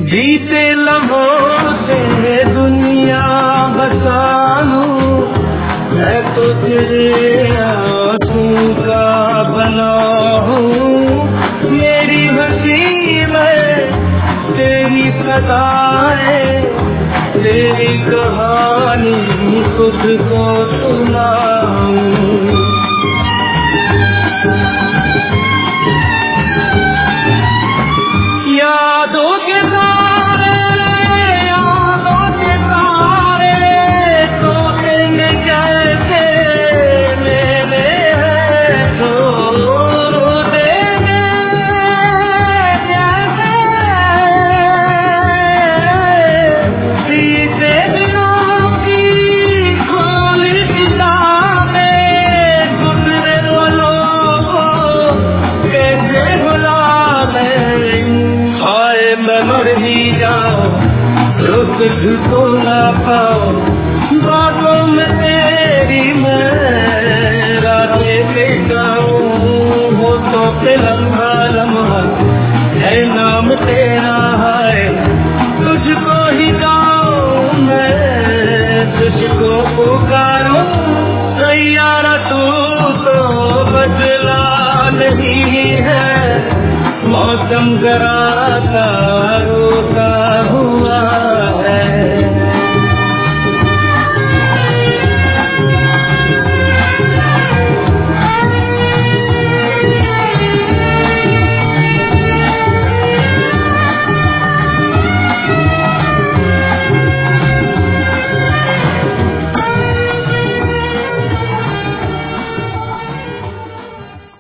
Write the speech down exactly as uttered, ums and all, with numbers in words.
बीते लम्हों से दुनिया बसाऊं, मैं तो तेरे आंसू का बना हूँ। मेरी हंसी में तेरी सदाएं, तेरी कहानी खुद को सुनाऊं। यादों के तारे, यादों के तारे टूटेंगे कैसे, मेरे हैं तो रो देंगे कैसे। बीते दिनों की खोली किताबें, गुजरे वालों को कैसे भुला मैं। हाय मैं मर ही जाऊं, रुक तो ना पाऊं, बातों में तेरी मैं रातें बिताऊं। हो तो पे लम्हा लम्हा है नाम तेरा, है तुझको ही गाऊं मैं, तुझको पुकारूं। सैयारा तू तो बदला नहीं है, मौसम जरा सा रोता